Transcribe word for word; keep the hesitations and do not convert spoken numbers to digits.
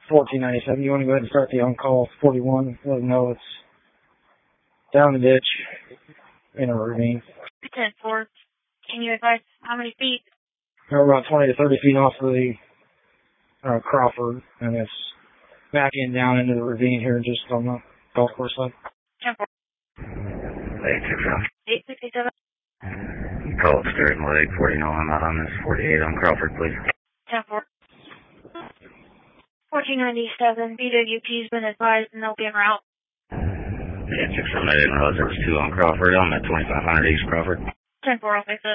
fourteen ninety-seven. You want to go ahead and start the on-call forty-one? Let them know it's down the ditch in a ravine. ten four. Can you advise how many feet? We're about twenty to thirty feet off of the uh, Crawford, and it's backing down into the ravine here just on the golf course side. ten four. eight six seven. eight sixty-seven. Call steering leg forty-nine. I'm out on this forty-eight on Crawford, please. ten four. fourteen ninety-seven. B W P's been advised and they'll be en route. eight six seven. I didn't realize there was two on Crawford. I'm at twenty-five hundred East Crawford. ten four, I'll fix it.